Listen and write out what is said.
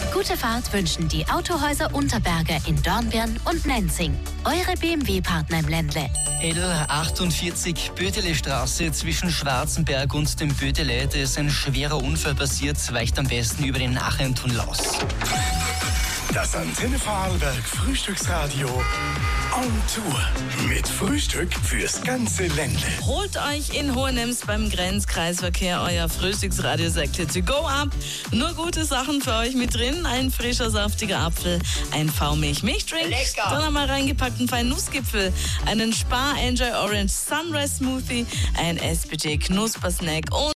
Gute Fahrt wünschen die Autohäuser Unterberger in Dornbirn und Nenzing. Eure BMW-Partner im Ländle. L48 Bödele-Straße zwischen Schwarzenberg und dem Bödele. Da ist ein schwerer Unfall passiert. Weicht am besten über den Nachentunnel aus. Das Antenne Vorarlberg Frühstücksradio on Tour. Mit Frühstück fürs ganze Ländle. Holt euch in Hohenems beim Grenzkreisverkehr euer Frühstücksradiosäckle to go ab. Nur gute Sachen für euch mit drin. Ein frischer, saftiger Apfel, ein V-Milch-Milchdrink, dann einmal reingepackt einen feinen Nussgipfel, einen Spar Enjoy Orange Sunrise Smoothie, ein SPG Knuspersnack und